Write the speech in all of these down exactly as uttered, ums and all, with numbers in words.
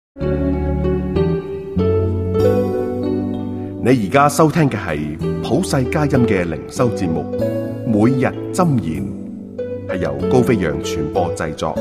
你而家收聽嘅係普世佳音嘅靈修節目，每日箴言，係由高飛揚傳播製作。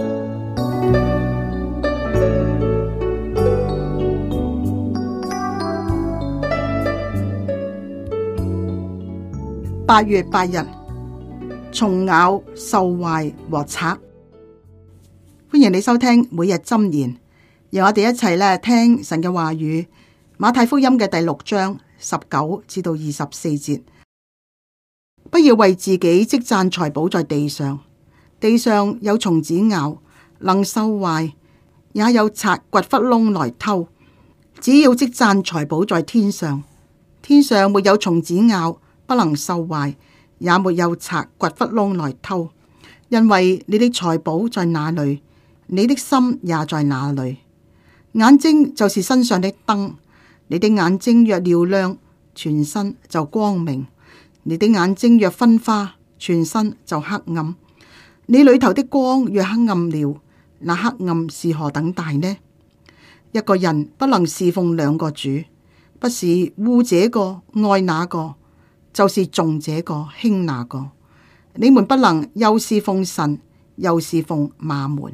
八月八日，蟲咬、獸壞和賊。歡迎你收聽每日箴言，讓我哋一齊咧聽神嘅話語。馬太福音嘅第六章十九至到二十四節，不要為自己積攢財寶在地上，地上有蟲子咬，能受壞，也有賊掘窟窿來偷。只要積攢財寶在天上，天上沒有蟲子咬，不能受壞，也沒有賊掘窟窿來偷。因為你的財寶在哪裏，你的心也在哪裏。眼睛就是身上的燈，你的眼睛若亮亮，全身就光明；你的眼睛若昏花，全身就黑暗。你裏頭的光若黑暗了，那黑暗是何等大呢？一個人不能侍奉兩個主，不是惡這個愛那個，就是重這個輕那個。你們不能又侍奉神，又侍奉馬門。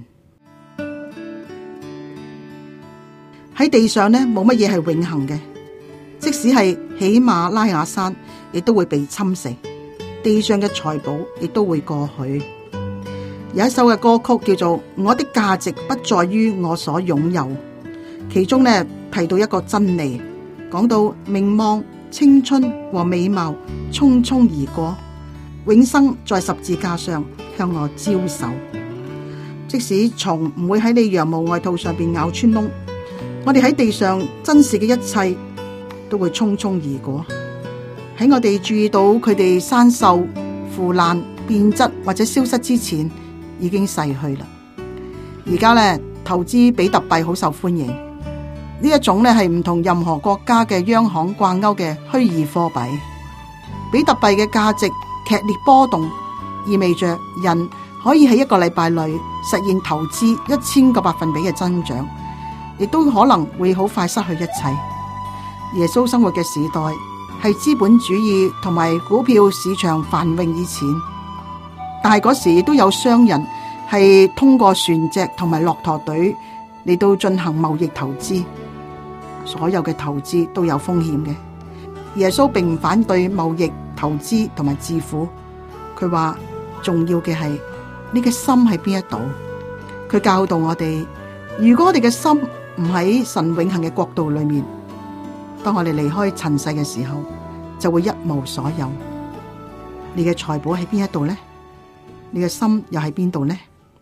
喺地上呢，冇乜嘢係永恆嘅，即使係喜馬拉雅山，亦都會被侵蝕。地上嘅財寶亦都會過去。有一首嘅歌曲叫做《我的價值不在於我所擁有》，其中呢提到一個真理，講到名望、青春和美貌匆匆而過，永生在十字架上向我招手。即使蟲唔會喺你羊毛外套上邊咬穿窿，我哋喺地上珍視嘅一切都會匆匆而過。喺我哋注意到佢哋生鏽、腐爛、變質或者消失之前，已經逝去啦。而家咧投資比特幣好受歡迎，呢一種咧係唔同任何國家嘅央行掛鈎嘅虛擬貨幣。比特幣嘅價值劇烈波動，意味着人可以喺一個禮拜內實現投資一千個百分比嘅增長，亦都可能會好快失去一切。耶穌生活嘅時代係資本主義同埋股票市場繁榮以前，但係嗰時亦都有商人係通過船隻同埋駱駝隊嚟到進行貿易投資。所有嘅投資都有風險嘅。耶穌並唔反對貿易投資同埋致富，佢話重要嘅係你嘅心喺邊一度。佢教導我哋，如果我哋嘅心唔喺神永恆嘅國度裏面，當我哋離開塵世嘅時候，就會一無所有。你嘅財寶喺邊一度呢？你嘅心又喺邊度呢？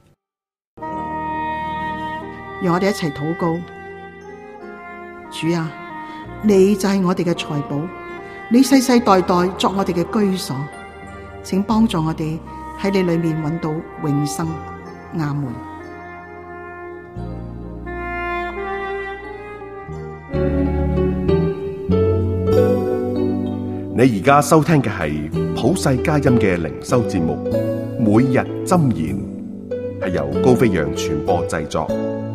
讓我哋一齊禱告。主啊，你就係我哋嘅財寶，你世世代代作我哋嘅居所，請幫助我哋喺你裏面揾到永生。阿門。 你而家收聽嘅係普世佳音嘅靈修節目，每日箴言，係由高飛揚傳播製作。